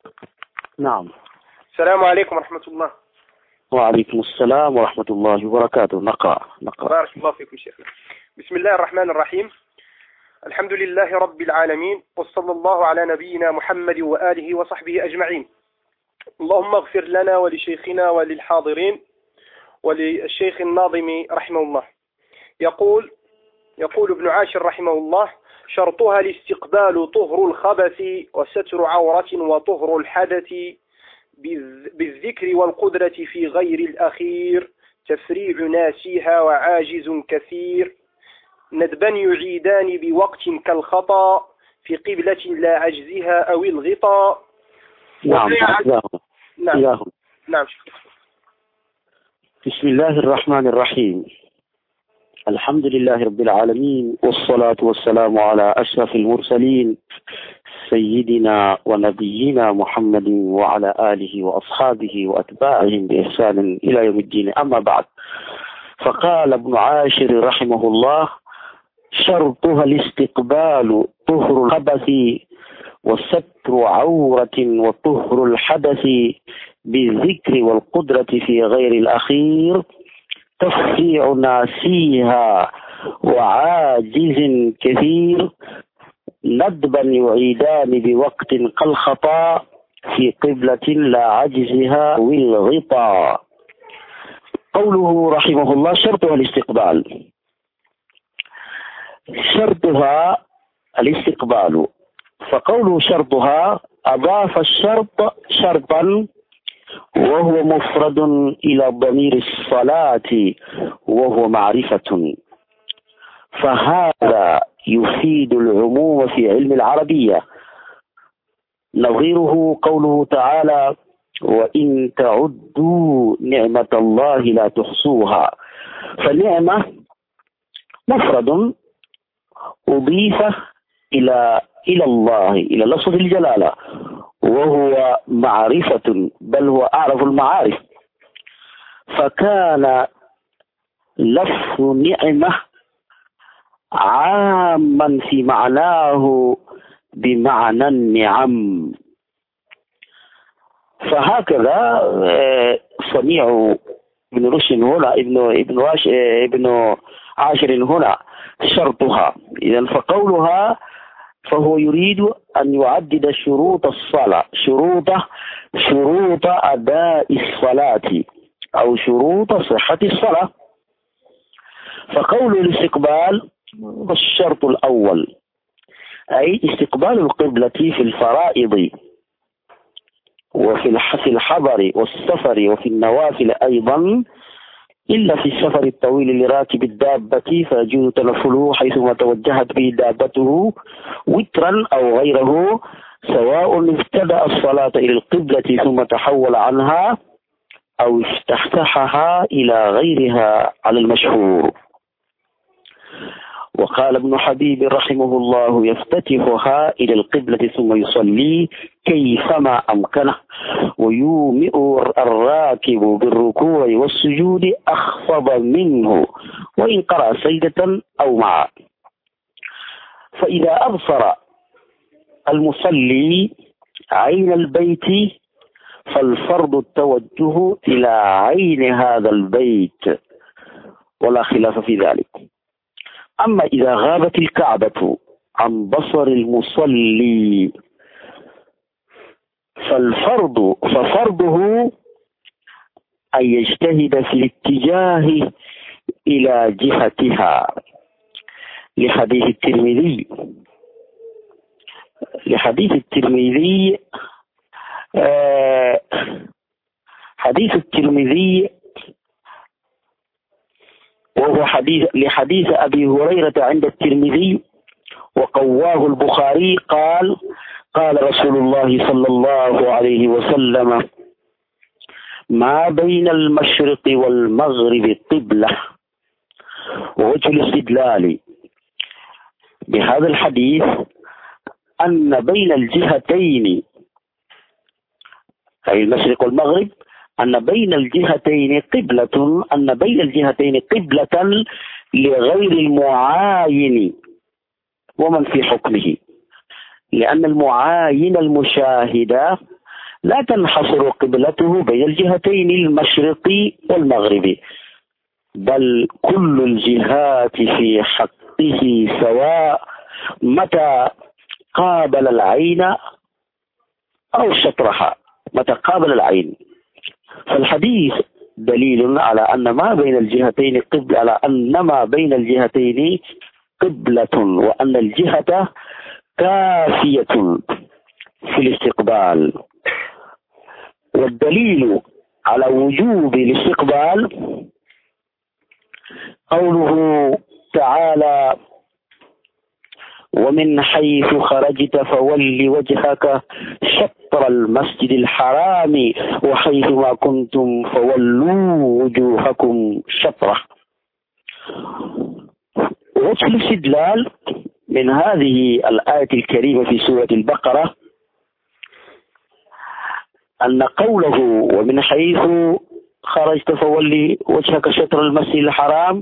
نعم. السلام عليكم ورحمة الله. وعليكم السلام ورحمة الله وبركاته. نقرأ. بارك الله فيكم شيخنا. بسم الله الرحمن الرحيم. الحمد لله رب العالمين، وصلى الله على نبينا محمد وآله وصحبه أجمعين. اللهم اغفر لنا ولشيخنا وللحاضرين وللشيخ الناظم رحمه الله. يقول ابن عاشر رحمه الله: شرطها الاستقبال طهر الخبث وستر عورة وطهر الحدث بالذكر والقدرة في غير الأخير، تفريع ناسيها وعاجز كثير، ندبا يعيدان بوقت كالخطأ في قبلة لا عجزها أو الغطاء. نعم. نعم. بسم الله الرحمن الرحيم. الحمد لله رب العالمين، والصلاة والسلام على أشرف المرسلين سيدنا ونبينا محمد وعلى آله وأصحابه وأتباعهم بإحسان إلى يوم الدين. أما بعد، فقال ابن عاشر رحمه الله: شرطها الاستقبال طهر الخبث وستر عورة وطهر الحدث بالذكر والقدرة في غير الأخير، تفريع ناسيها وعاجز كثير، ندبا يعيدان بوقت كالخطأ في قبلة لا عجزها والغطاء. قوله رحمه الله: شرطها الاستقبال. شرطها الاستقبال، فقوله شرطها أضاف الشرط شرطا وهو مفرد إلى ضمير الصلاة وهو معرفة، فهذا يفيد العموم في علم العربية. نظيره قوله تعالى: وإن تعدوا نعمة الله لا تحصوها. فالنعمة مفرد أضيف إلى الله، إلى لفظ الجلالة، وهو معرفة، بل هو أعرف المعارف، فكان لفظ نعمة عاما في معناه بمعنى النعم. فهكذا صنيع ابن رشد هنا، ابن عاشر هنا شرطها. إذن فقولها، فهو يريد أن يعدد شروط الصلاة، شروط أداء الصلاة أو شروط صحة الصلاة. فقول الاستقبال الشرط الأول، أي استقبال القبلة في الفرائض وفي الحضر والسفر وفي النوافل أيضا، إلا في السفر الطويل لراكب الدابة فيجوز تنفله حيثما توجهت به دابته وترا أو غيره، سواء ابتدأ الصلاة إلى القبلة ثم تحول عنها أو افتتحها إلى غيرها على المشهور. وقال ابن حبيب رحمه الله: يفتتحها إلى القبلة ثم يصلي كيفما أمكنه، ويومئ الراكب بالركوع والسجود أخفض منه وإن قرأ سجدة أو معه. فإذا أبصر المصلي عين البيت فالفرض التوجه إلى عين هذا البيت، ولا خلاف في ذلك. أما إذا غابت الكعبة عن بصر المصلي ففرضه أن يجتهد في الاتجاه إلى جهتها، لحديث الترمذي وهو لحديث أبي هريرة عند الترمذي وقواه البخاري قال: قال رسول الله صلى الله عليه وسلم: ما بين المشرق والمغرب قبلة. ووجه الاستدلال بهذا الحديث أن بين الجهتين، أي المشرق والمغرب، أن بين الجهتين قبلة لغير المعاين ومن في حكمه، لأن المعاين المشاهد لا تنحصر قبلته بين الجهتين المشرق والمغرب، بل كل الجهات في حقه سواء متى قابل العين أو شطرها، متى قابل العين. فالحديث دليل على أن ما بين الجهتين قبلة، على أن ما بين الجهتين قبلة، وأن الجهة كافية في الاستقبال. والدليل على وجوب الاستقبال قوله تعالى: ومن حيث خرجت فول وجهك شطر المسجد الحرام وحيث ما كنتم فولوا وجوهكم شطره. وجه الاستدلال من هذه الآية الكريمة في سورة البقرة أن قوله ومن حيث خرجت فولي وجهك شطر المسجد الحرام،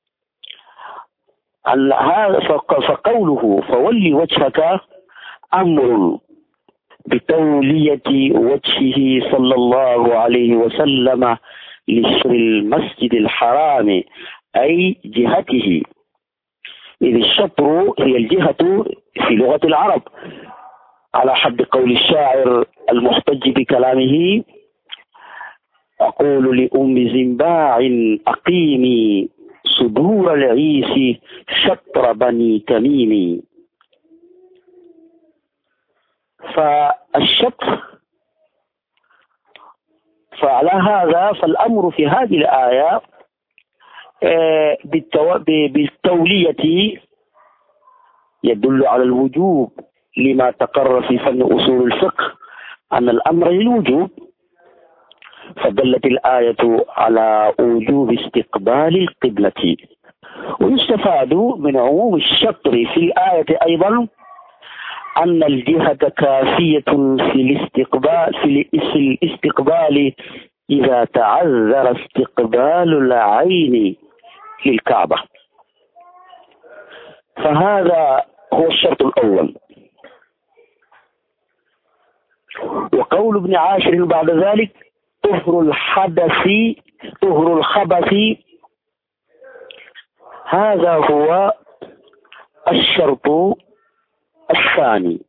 فقوله فولي وجهك أمر بتولية وجهه صلى الله عليه وسلم لشطر المسجد الحرام، أي جهته، إذ الشطر هي الجهة في لغة العرب، على حد قول الشاعر المحتج بكلامه: أقول لأم زنباع أقيمي صدور العيس شطر بني تميم. فالشطر، فعلى هذا فالأمر في هذه الآية بالتولية يدل على الوجوب، لما تقرر في فن أصول الفقه أن الأمر للوجوب، فدلت الآية على وجوب استقبال القبلة. ويستفاد من عموم الشطر في الآية أيضا أن الجهة كافية في الاستقبال إذا تعذر استقبال العين للكعبة. فهذا هو الشرط الأول. وقول ابن عاشر بعد ذلك: طهر الخبث، هذا هو الشرط الثاني.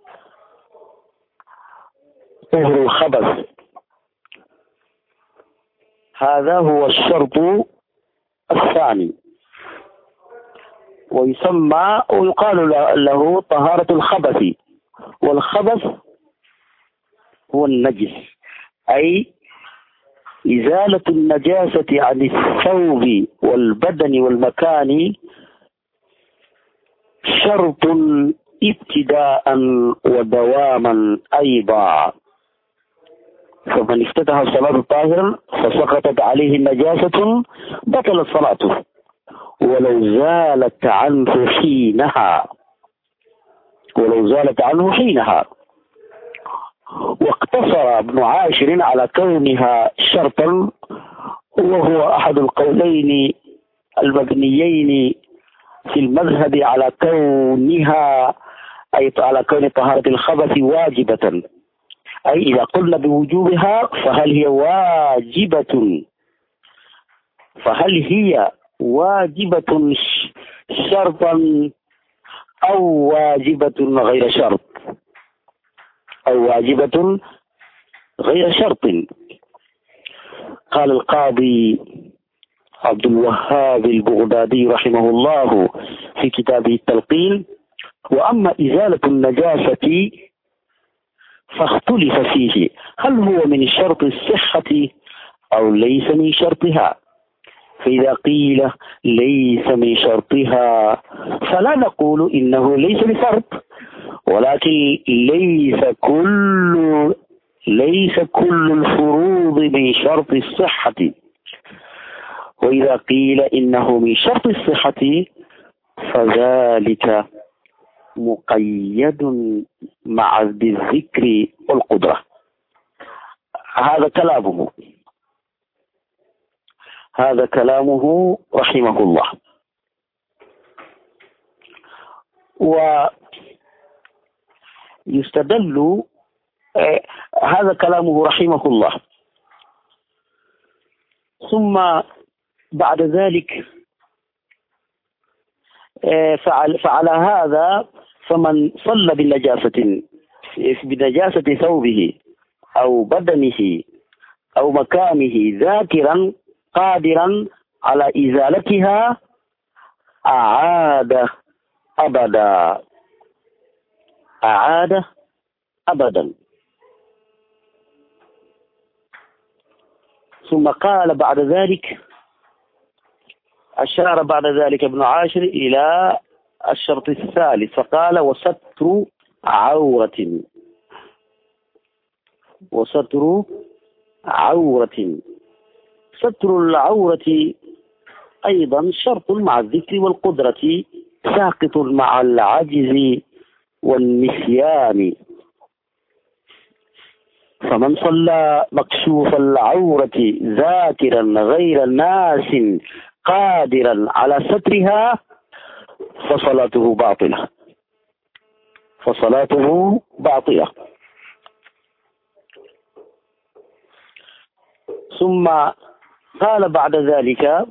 طهر الخبث هذا هو الشرط الثاني، ويسمى ويقال له طهارة الخبث. والخبث هو النجس، أي إزالة النجاسة عن الثوب والبدن والمكان، شرط ابتداء ودواما أيضا. فمن افتتح صلاة طاهرا فسقطت عليه النجاسة بطلت صلاته ولو زالت عنه حينها. واقتصر ابن عاشر على كونها شرطا، وهو أحد القولين المبنيين في المذهب على كونها، أي على كون طهارة الخبث واجبة، أي إذا قلنا بوجوبها فهل هي واجبة شرطا أو واجبة غير شرط، أو واجبة غير شرط. قال القاضي عبد الوهاب البغدادي رحمه الله في كتابه التلقين: وأما إزالة النجاسة فاختلف فيه هل هو من شرط الصحة أو ليس من شرطها. فإذا قيل ليس من شرطها فلا نقول إنه ليس بشرط، ولكن ليس كل الفروض من شرط الصحة. وإذا قيل إنه من شرط الصحة فذلك مقيد مع بالذكر والقدرة. هذا كلامه رحمه الله. ويستدل هذا كلامه رحمه الله. ثم بعد ذلك فعلى هذا فمن صلى بنجاسة ثوبه أو بدنه أو مكانه ذاكرا قادرا على إزالتها أعاد أبدا. ثم قال بعد ذلك، أشار بعد ذلك ابن عاشر إلى الشرط الثالث فقال: وستر عورة. ستر العورة أيضا شرط مع الذكر والقدرة، ساقط مع العجز والنسيان. فمن صلى مكشوف العورة ذاكرا غير ناس قادرا على سترها فصلاته باطلة. ثم قال بعد ذلك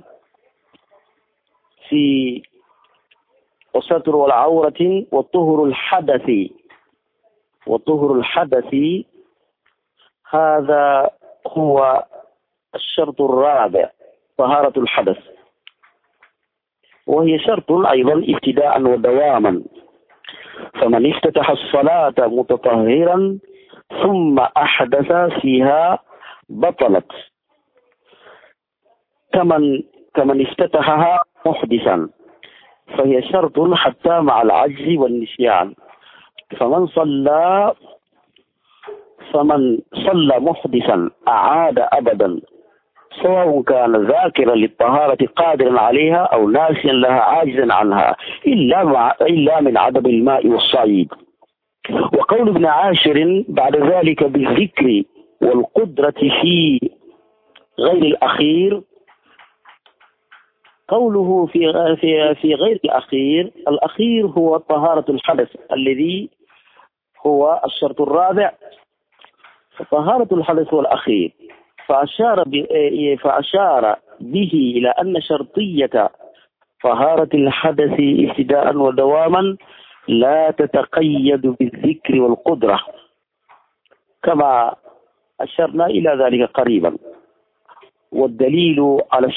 في وستر العورة وطهر الحدث هذا هو الشرط الرابع، طهارة الحدث، وهي شرط أيضا ابتداء ودواما. فمن افتتح الصلاة متطهرا ثم أحدث فيها بطلت، كمن افتتحها محدثا، فهي شرط حتى مع العجز والنسيان. فمن صلى محدثا أعاد أبدا، سواء كان ذاكرا للطهارة قادرا عليها أو ناسيا لها عاجزا عنها، إلا من عدم الماء والصعيد. وقول ابن عاشر بعد ذلك بالذكر والقدرة في غير الأخير، قوله في غير الأخير هو طهارة الحدث الذي هو الشرط الرابع. فطهارة الحدث والأخير، فأشار به إلى أن شرطية طهارة الحدث ابتداء ودواما لا تتقيد بالذكر والقدرة، كما أشرنا إلى ذلك قريبا. والدليل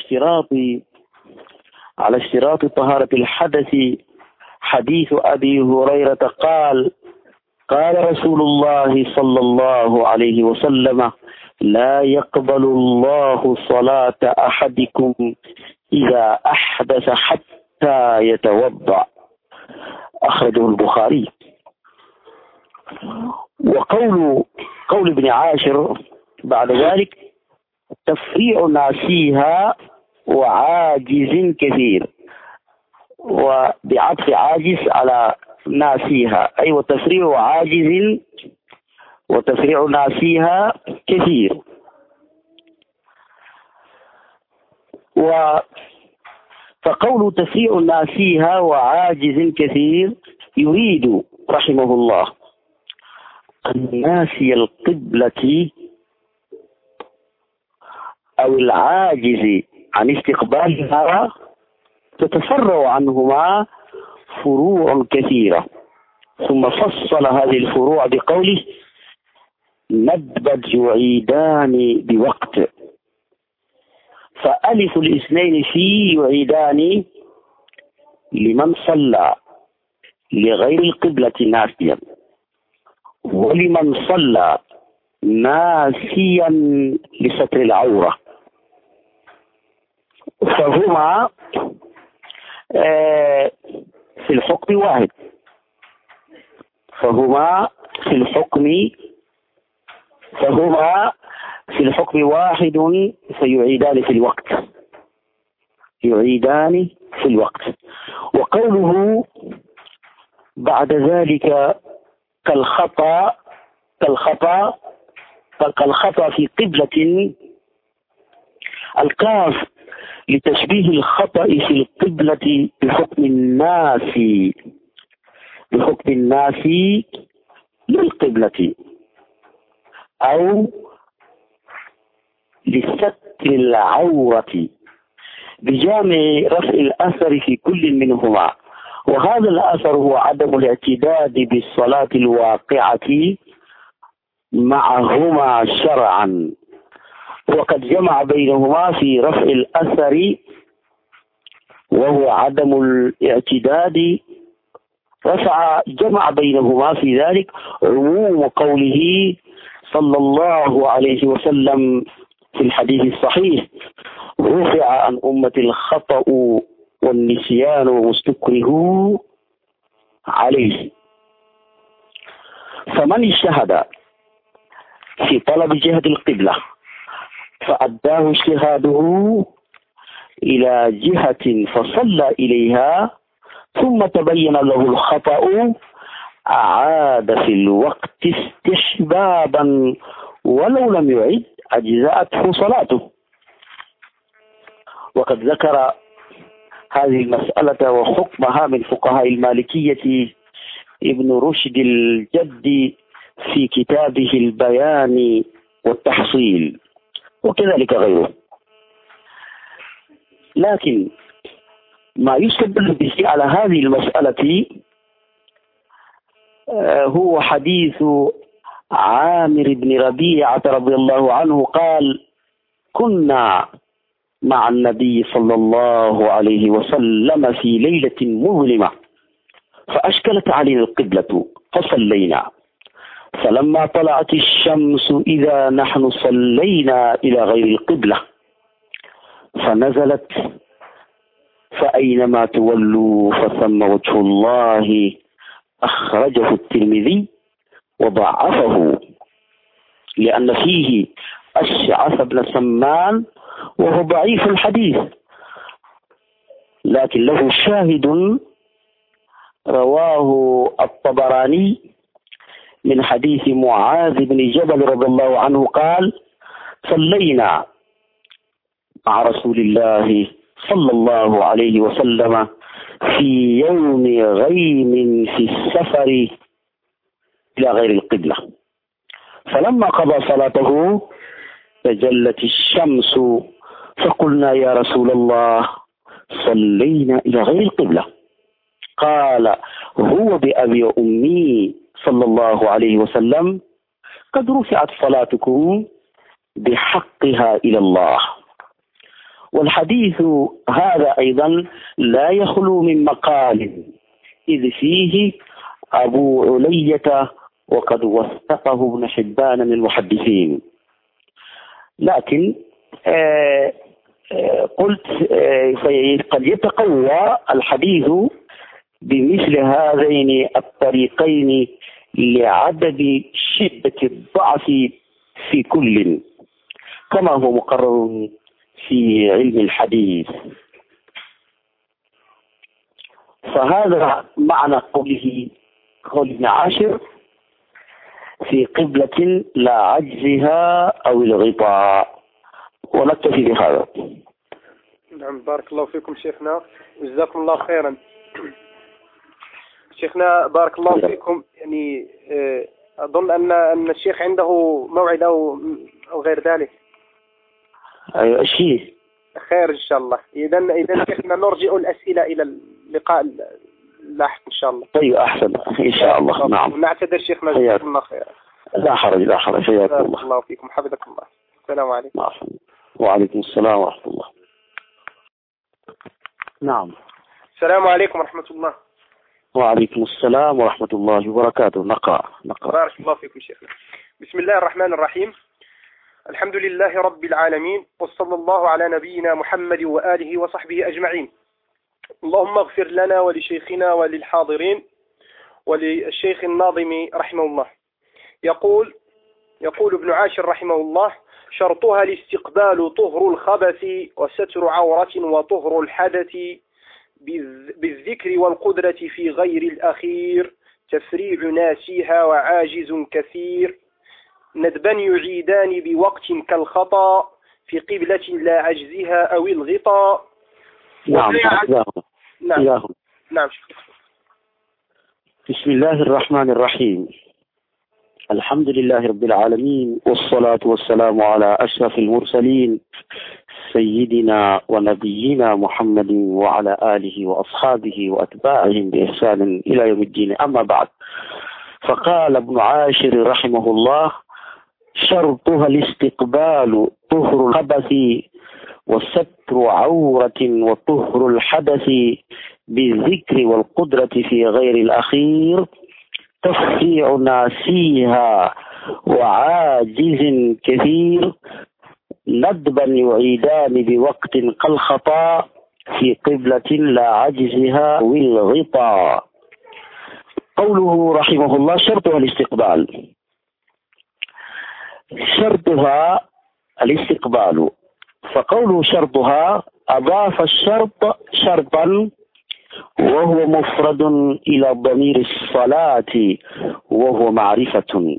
على اشتراط طهارة الحدث حديث أبي هريرة قال رسول الله صلى الله عليه وسلم: لا يقبل الله صلاة أحدكم إذا أحدث حتى يتوضأ، أخرجه البخاري. قول ابن عاشر بعد ذلك: تفريع ناسيها وعاجز كثير، وبعطف عاجز على ناسيها، أي وتفريع ناسيها كثير. فقول تفريع ناسيها وعاجز كثير يريد رحمه الله أن ناسي القبلة أو العاجز عن استقبالها تتفرع عنهما فروع كثيرة، ثم فصل هذه الفروع بقوله: ندبت يعيدان بوقت. فألف الاثنين في يعيدان لمن صلى لغير القبلة ناسيا، ولمن صلى ناسيا لستر العورة، فهما في الحكم واحد، فهما في الحكم واحد، فيعيدان في الوقت. وقوله بعد ذلك كالخطأ في قبلة، الكاف لتشبيه الخطأ في القبلة بحكم الناس للقبلة، أو لستر العورة بجامع رفع الأثر في كل منهما. وهذا الأثر هو عدم الاعتداد بالصلاة الواقعة معهما شرعا، وقد جمع بينهما في رفع الأثر وهو عدم الاعتداد، جمع بينهما في ذلك عموم قوله صلى الله عليه وسلم في الحديث الصحيح: رفع عن أمة الخطأ والنسيان واستكره عليه. فمن اجتهد في طلب جهة القبلة فأداه اجتهاده إلى جهة فصلى إليها ثم تبين له الخطأ، أعاد في الوقت استحبابا ولو لم يعد أجزأته صلاته. وقد ذكر هذه المسألة وحكمها من فقهاء المالكية ابن رشد الجدي في كتابه البيان والتحصيل، وكذلك غيره. لكن ما يستدل به على هذه المسألة هو حديث عامر بن ربيعة رضي الله عنه قال: كنا مع النبي صلى الله عليه وسلم في ليلة مظلمة فأشكلت علينا القبلة فصلينا، فلما طلعت الشمس إذا نحن صلينا إلى غير القبلة، فنزلت: فأينما تولوا فثم وجه الله. أخرجه الترمذي وضعفه لأن فيه أشعث بن سمان وهو ضعيف الحديث، لكن له شاهد رواه الطبراني من حديث معاذ بن جبل رضي الله عنه قال: صلينا مع رسول الله صلى الله عليه وسلم في يوم غيم في السفر إلى غير القبلة، فلما قضى صلاته تجلت الشمس فقلنا: يا رسول الله صلينا إلى غير القبلة. قال: هو بأبي وأمي صلى الله عليه وسلم قد رفعت صلاتكم بحقها إلى الله. والحديث هذا أيضا لا يخلو من مقال، إذ فيه أبو علية وقد وثقه ابن حبان من المحدثين. لكن قلت قد يتقوى الحديث بمثل هذين الطريقين لعدد شدة الضعف في كل، كما هو مقرر في علم الحديث. فهذا معنى قول ابن عاشر: في قبلة لا عجزها أو الغطاء. ونكتفي بهذا. نعم، بارك الله فيكم شيخنا، جزاكم الله خيرا. شيخنا بارك الله فيكم، يعني أظن أن الشيخ عنده موعد أو غير ذلك. أيوة شيء خير إن شاء الله. إذا شيخنا نرجع الأسئلة إلى اللقاء اللاحق إن شاء الله. طيب أحسن إن شاء الله. نعم، نعتذر شيخنا، جزاكم الله خيرا. لا حرج لا حرج، حياكم الله. بارك الله فيكم، حفظكم الله. السلام عليكم. وعليكم السلام ورحمة الله. نعم. السلام عليكم ورحمة الله. وعليكم السلام ورحمة الله وبركاته. نقرأ. بارك الله فيكم شيخنا. بسم الله الرحمن الرحيم. الحمد لله رب العالمين، وصلى الله على نبينا محمد وآله وصحبه أجمعين. اللهم اغفر لنا ولشيخنا وللحاضرين وللشيخ الناظم رحمه الله. يقول ابن عاشر رحمه الله: شرطها الاستقبال طهر الخبث وستر عورة وطهر الحدث بالذكر والقدرة في غير الأخير، تفريع ناسيها وعاجز كثير، ندبا يعيدان بوقت كالخطأ في قبلة لا عجزها أو الغطاء. نعم. بسم الله الرحمن الرحيم. الحمد لله رب العالمين، والصلاة والسلام على أشرف المرسلين سيدنا ونبينا محمد وعلى آله وأصحابه وأتباعهم بإحسان إلى يوم الدين. أما بعد، فقال ابن عاشر رحمه الله: شرطها الاستقبال طهر الخبث وستر عورة وطهر الحدث بالذكر والقدرة في غير الأخير تفريع ناسيها وعاجز كثير ندبا يعيدان بوقت كالخطا في قبلة لا عجزها والغطاء. قوله رحمه الله: شرطها الاستقبال. شرطها الاستقبال، فقوله شرطها أضاف الشرط شرطا وهو مفرد إلى ضمير الصلاة وهو معرفة،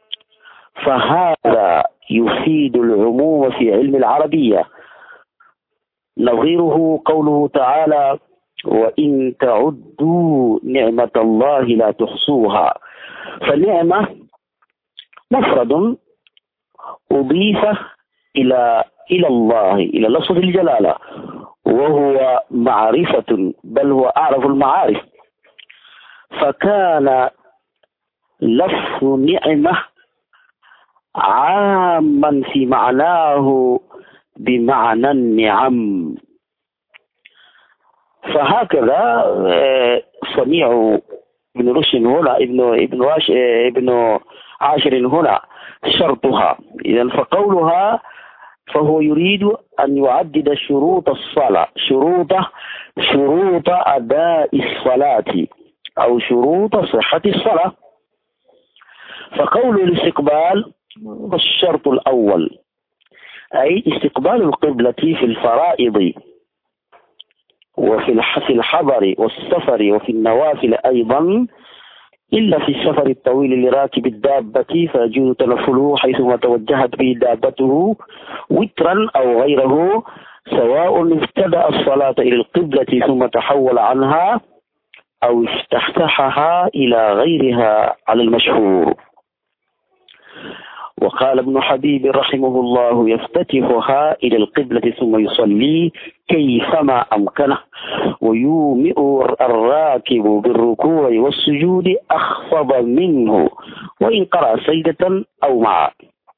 فهذا يفيد العموم في علم العربية. نظيره قوله تعالى: وإن تعدوا نعمة الله لا تحصوها. فالنعمة مفرد أضيف إلى الله، إلى لفظ الجلالة، وهو معرفة، بل هو أعرف المعارف، فكان لفظ نعمة عاما في معناه بمعنى النعم. فهكذا صنيع ابن رشد هنا، ابن عاشر هنا شرطها. إذن فقولها، فهو يريد أن يعدد شروط الصلاة، شروط أداء الصلاة أو شروط صحة الصلاة. فقول الاستقبال الشرط الأول، أي استقبال القبلة في الفرائض وفي الحضر والسفر وفي النوافل أيضا، إلا في السفر الطويل لراكب الدابة فيجوز تنفله حيثما توجهت به دابته وترا أو غيره، سواء ابتدأ الصلاة إلى القبلة ثم تحول عنها أو استفتحها إلى غيرها على المشهور. وقال ابن حبيب رحمه الله: يفتتحها إلى القبلة ثم يصلي كيفما أمكنه، ويومئ الراكب بالركوع والسجود أخفض منه وإن قرأ سجدة أو معه.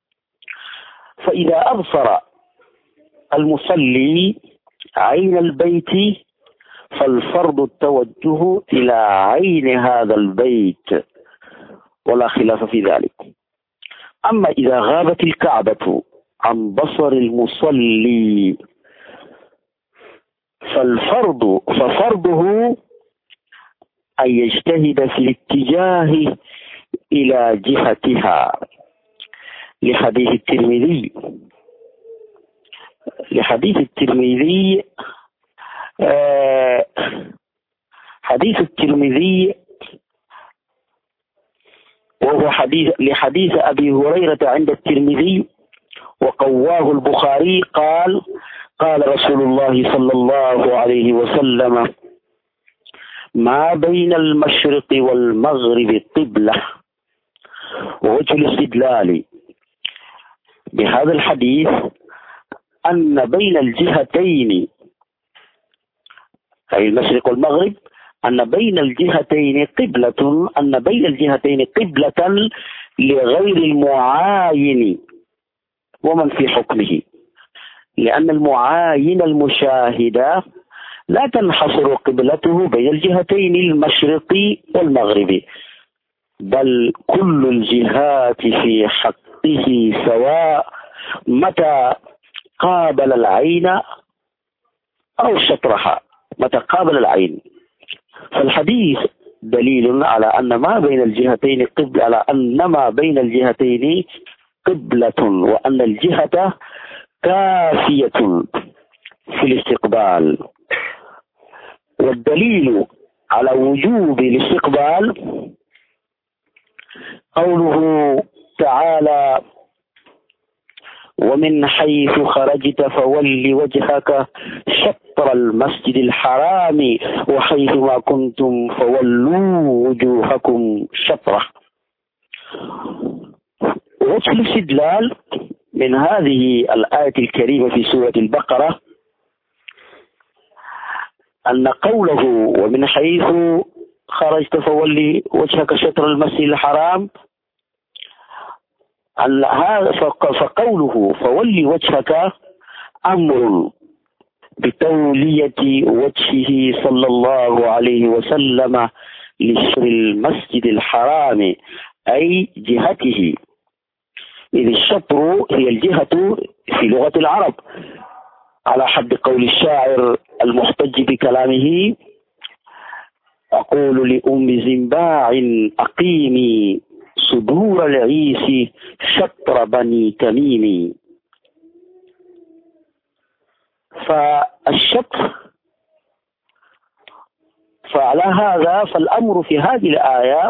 فإذا أبصر المصلي عين البيت فالفرض التوجه إلى عين هذا البيت ولا خلاف في ذلك. أما إذا غابت الكعبة عن بصر المصلي ففرضه أن يجتهد في الاتجاه إلى جهتها، لحديث الترمذي حديث الترمذي وهو لحديث أبي هريرة عند الترمذي وقواه البخاري قال: قال رسول الله صلى الله عليه وسلم: ما بين المشرق والمغرب قبلة. ووجه الاستدلال بهذا الحديث أن بين الجهتين، أي المشرق والمغرب، أن بين الجهتين قبلة لغير المعاين ومن في حكمه، لأن المعاين المشاهد لا تنحصر قبلته بين الجهتين المشرق والمغرب، بل كل الجهات في حقه سواء متى قابل العين أو شطرها، متى قابل العين. فالحديث دليل على أن ما بين الجهتين قبلة، وأن الجهة كافية في الاستقبال. والدليل على وجوب الاستقبال قوله تعالى: ومن حيث خرجت فول وجهك شطر المسجد الحرام وحيث ما كنتم فولوا وجوهكم شطره. وجه الاستدلال من هذه الآية الكريمة في سورة البقرة أن قوله ومن حيث خرجت فولي وجهك شطر المسجد الحرام، فقوله فولي وجهك أمر بتولية وجهه صلى الله عليه وسلم لشطر المسجد الحرام أي جهته، إذ الشطر هي الجهة في لغة العرب، على حد قول الشاعر المحتج بكلامه: أقول لأم زنباع أقيمي صدور العيس شطر بني تميم. فالشطر، فعلى هذا فالأمر في هذه الآية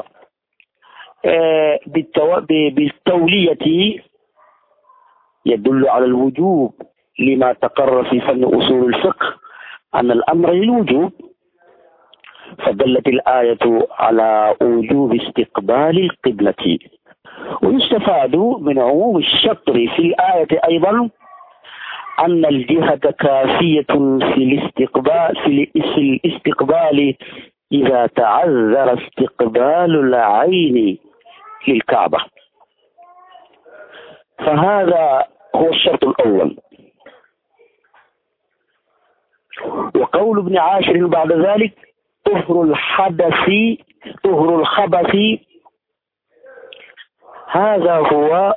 بالتولية يدل على الوجوب، لما تقرر في فن أصول الفقه أن الأمر للوجوب، فدلت الآية على وجوب استقبال القبلة. ويستفاد من عموم الشطر في الآية أيضا أن الجهة كافية في الاستقبال إذا تعذر استقبال العين للكعبة. فهذا هو الشرط الأول. وقول ابن عاشر بعد ذلك: طهر الخبث، هذا هو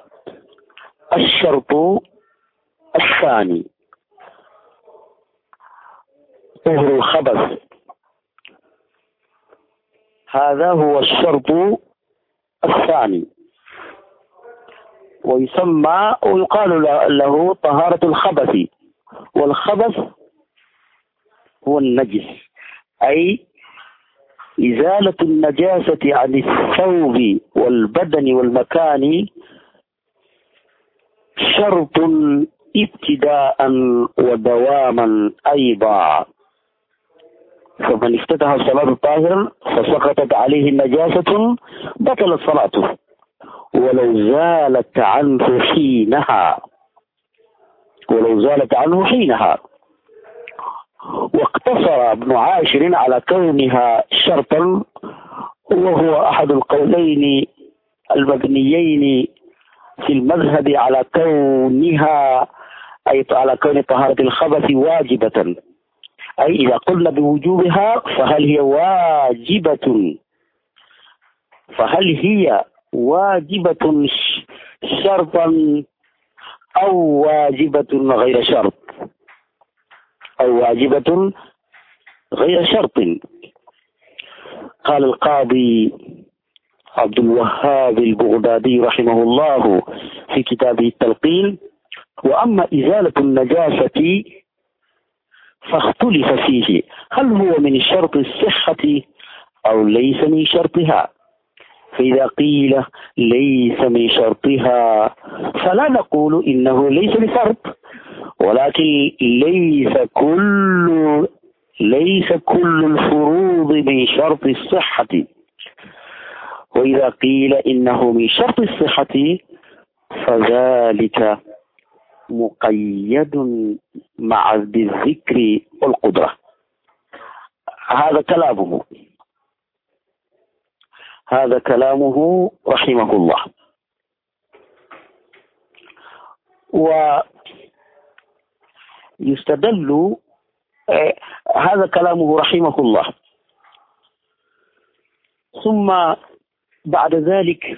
الشرط الثاني. طهر الخبث هذا هو الشرط الثاني، ويسمى ويقال له طهارة الخبث. والخبث هو النجس، أي إزالة النجاسة عن الثوب والبدن والمكان، شرط ابتداء ودواما أيضا. فمن افتتح الصلاة طاهرا فسقطت عليه النجاسة بطلت صلاته ولو زالت عنه حينها. واقتصر ابن عاشر على كونها شرطا، وهو أحد القولين المبنيين في المذهب على كونها، أي على كون طهارة الخبث واجبة، أي إذا قلنا بوجوبها فهل هي واجبة شرطا أو واجبة غير شرط، قال القاضي عبد الوهاب البغدادي رحمه الله في كتابه التلقين: وأما إزالة النجاسة فاختلف فيه، هل هو من شرط الصحة أو ليس من شرطها؟ فإذا قيل ليس من شرطها فلا نقول إنه ليس بشرط، ولكن ليس كل الفروض من شرط الصحة. وإذا قيل إنه من شرط الصحة فذلك مقيد مع بالذكر والقدرة. هذا كلامه رحمه الله. ويستدل هذا كلامه رحمه الله. ثم بعد ذلك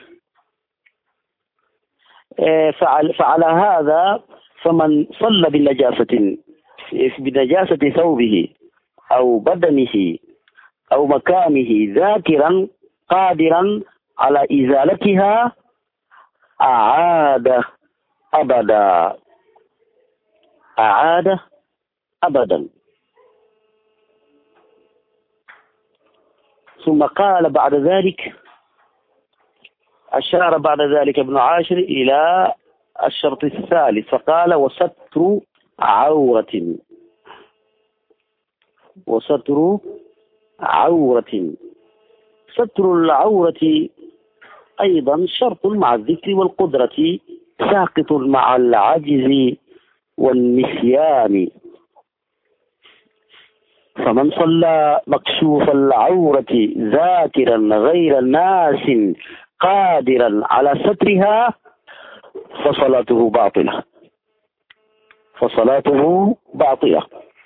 فعلى هذا فمن صلى بنجاسة ثوبه أو بدنه أو مكانه ذاكرا قادرا على إزالتها أعاد أبدا. ثم قال بعد ذلك، أشار بعد ذلك ابن عاشر إلى الشرط الثالث فقال: وستر عورة. ستر العورة أيضا شرط مع الذكر والقدرة ساقط مع العجز والنسيان. فمن صلى مكشوف العورة ذاكرا غير ناس قادرا على سترها فصلاته باطلة، فصلاته باطلة.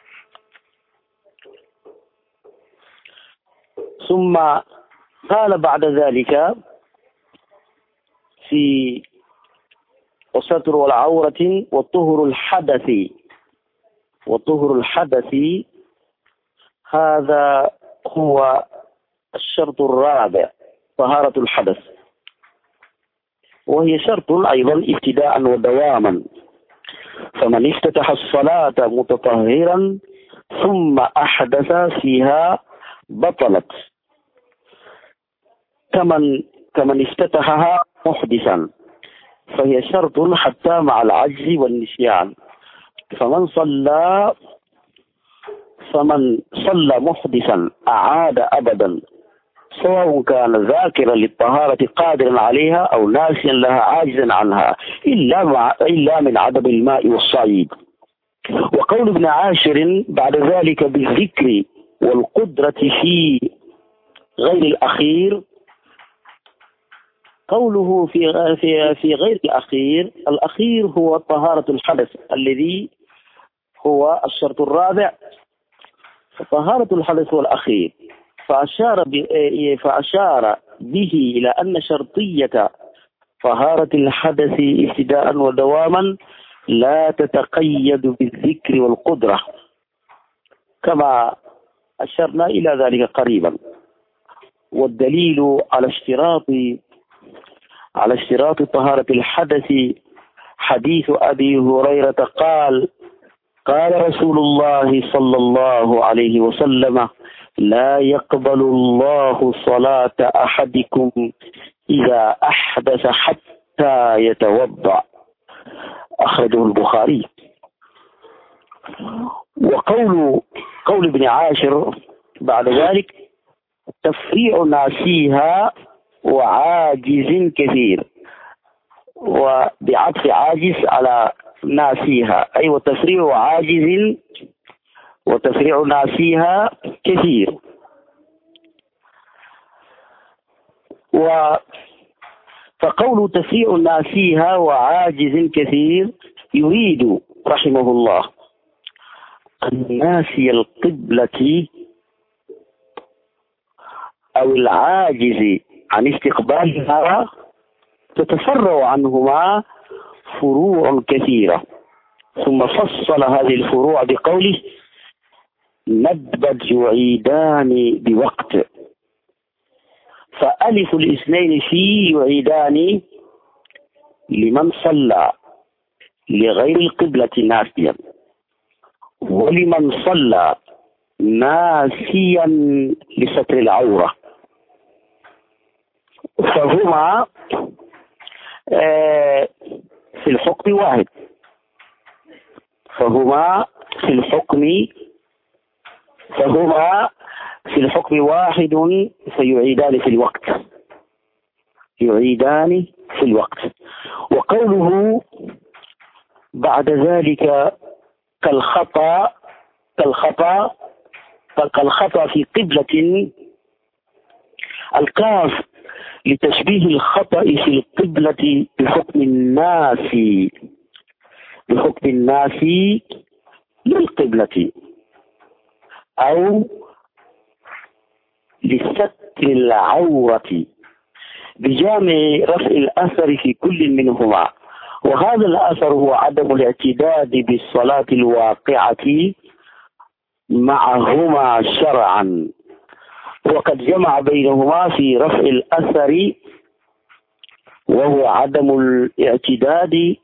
ثم قال بعد ذلك في وستر العورة وطهر الحدث، وطهر الحدث هذا هو الشرط الرابع، طهارة الحدث، وهي شرط أيضا ابتداء ودواما. فمن افتتح الصلاة متطهرا ثم أحدث فيها بطلت، كمن افتتحها محدثا، فهي شرط حتى مع العجز والنسيان. فمن صلى محدثا أعاد أبدا، سواء كان ذاكرا للطهارة قادرا عليها أو ناسيا لها عاجزا عنها، إلا من عدم الماء والصعيد. وقول ابن عاشر بعد ذلك بالذكر والقدرة في غير الأخير، قوله في غير الأخير، الأخير هو طهارة الحدث الذي هو الشرط الرابع، طهارة الحدث هو الأخير. فأشار به إلى أن شرطية طهارة الحدث ابتداء ودواما لا تتقيد بالذكر والقدرة، كما أشرنا إلى ذلك قريبا. والدليل على اشتراط طهارة الحدث حديث أبي هريرة قال رسول الله صلى الله عليه وسلم: لا يقبل الله صلاة أحدكم إذا أحدث حتى يتوضأ، أخرجه البخاري. قول ابن عاشر بعد ذلك: تفريع ناسيها وعاجز كثير، وبعطف عاجز على ناسيها، أي وتفريع ناسيها كثير. فقول تفريع ناسيها وعاجز كثير يريد رحمه الله أن ناسي القبلة أو العاجز عن استقبالها تتفرع عنهما فروع كثيرة، ثم فصل هذه الفروع بقوله: ندبت يعيدان بوقت. فألف الاثنين في يعيدان لمن صلى لغير القبلة ناسيا، ولمن صلى ناسيا لستر العورة، فهما في الحكم واحد، فهما في الحكم واحد، فيعيدان في الوقت. وقوله بعد ذلك كالخطأ في قبلة، الكاف لتشبيه الخطأ في القبلة بحكم الناس للقبلة، أو لستر العورة بجامع رفع الأثر في كل منهما. وهذا الأثر هو عدم الاعتداد بالصلاة الواقعة معهما شرعا، وقد جمع بينهما في رفع الأثر وهو عدم الاعتداد،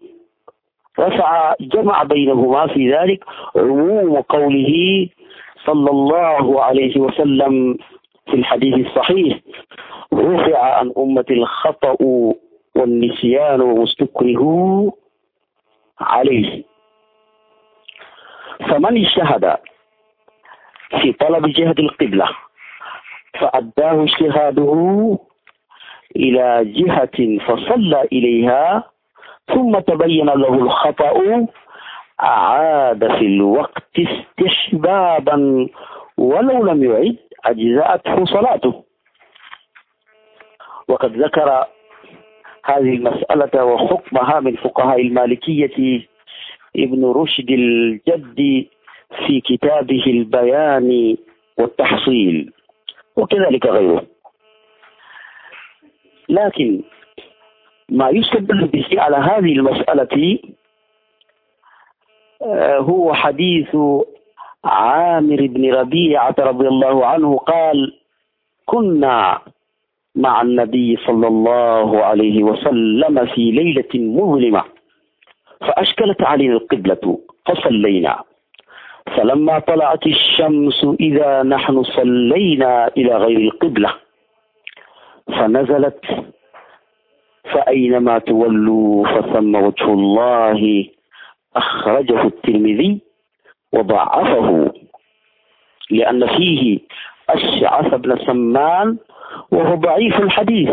جمع بينهما في ذلك عموم قوله صلى الله عليه وسلم في الحديث الصحيح: رفع عن أمة الخطأ والنسيان ومستكره عليه. فمن اجتهد في طلب جهة القبلة فأداه اجتهاده إلى جهة فصلى إليها ثم تبين له الخطأ أعاد في الوقت استحبابا ولو لم يعد أجزأته صلاته. وقد ذكر هذه المسألة وحكمها من فقهاء المالكية ابن رشد الجدي في كتابه البيان والتحصيل، وكذلك غيره. لكن ما يستدل به على هذه المسألة هو حديث عامر بن ربيعة رضي الله عنه قال: كنا مع النبي صلى الله عليه وسلم في ليلة مظلمة فأشكلت علينا القبلة فصلينا، فلما طلعت الشمس إذا نحن صلينا إلى غير القبلة، فنزلت: فأينما تولوا فثم وجه الله، أخرجه الترمذي وضعفه لأن فيه أشعث بن سمان وهو ضعيف الحديث،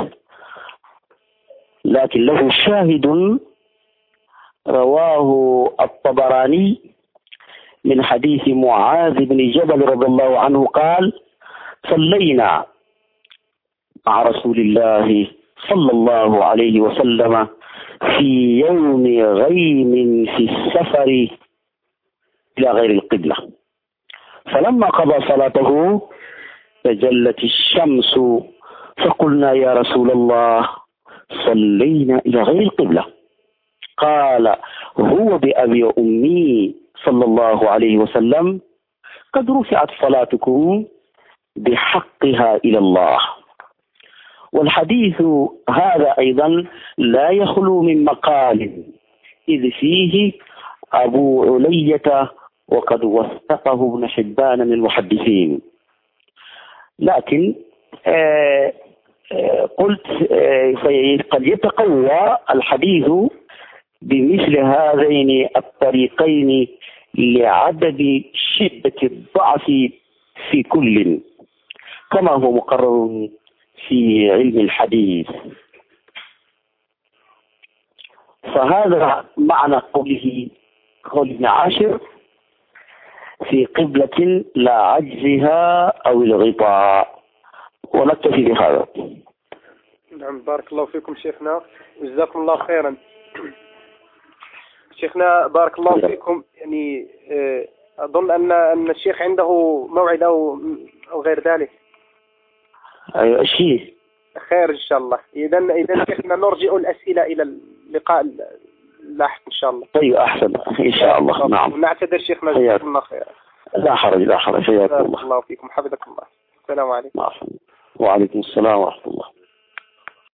لكن له شاهد رواه الطبراني من حديث معاذ بن جبل رضي الله عنه قال: صلينا مع رسول الله صلى الله عليه وسلم في يوم غيم في السفر إلى غير القبلة، فلما قضى صلاته تجلت الشمس فقلنا: يا رسول الله صلينا إلى غير القبلة. قال: هو بأبي وأمي صلى الله عليه وسلم قد رفعت صلاتكم بحقها إلى الله. والحديث هذا أيضا لا يخلو من مقال، إذ فيه أبو علية وقد وثقه ابن حبان من المحدثين. لكن قلت قد يتقوى الحديث بمثل هذين الطريقين لعدم شدة الضعف في كل، كما هو مقرر في علم الحديث. فهذا معنى قول ابن عاشر: في قبلة لا عجزها أو الغطاء. ونكتفي بهذا. نعم، بارك الله فيكم شيخنا، جزاكم الله خيرا. شيخنا بارك الله فيكم، يعني أظن أن الشيخ عنده موعد أو غير ذلك. أيوة شيء خير إن شاء الله. إذا شيخنا نرجع الأسئلة إلى اللقاء اللاحق إن شاء الله. طيب أحسن إن شاء الله. نعم، نعتذر شيخنا، جزاكم الله خيرا. لا حرج لا حرج، حياكم الله. الله فيكم، حفظكم الله. السلام عليكم. وعليكم السلام ورحمة الله.